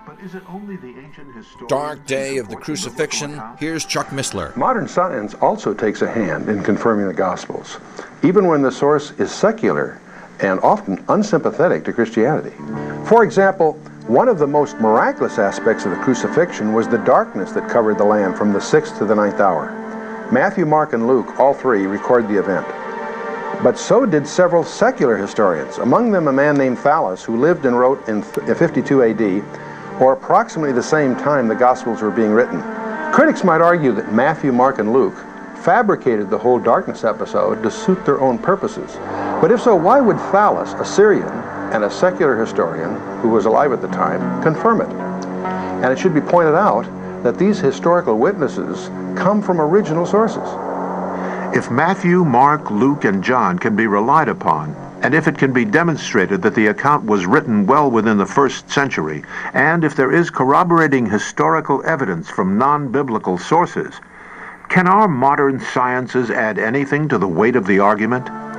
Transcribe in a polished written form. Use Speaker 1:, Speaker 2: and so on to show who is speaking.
Speaker 1: But is it only the ancient historians?
Speaker 2: Dark day of the crucifixion. Here's Chuck Missler.
Speaker 3: Modern science also takes a hand in confirming the Gospels, even when the source is secular and often unsympathetic to Christianity. For example, one of the most miraculous aspects of the crucifixion was the darkness that covered the land from the 6th to the 9th hour. Matthew, Mark, and Luke, all three, record the event. But so did several secular historians, among them a man named Thallus, who lived and wrote in 52 AD, or approximately the same time the Gospels were being written. Critics might argue that Matthew, Mark, and Luke fabricated the whole darkness episode to suit their own purposes. But if so, why would Thallus, a Syrian and a secular historian who was alive at the time, confirm it? And it should be pointed out that these historical witnesses come from original sources.
Speaker 1: If Matthew, Mark, Luke, and John can be relied upon, and if it can be demonstrated that the account was written well within the 1st century, and if there is corroborating historical evidence from non-biblical sources, can our modern sciences add anything to the weight of the argument?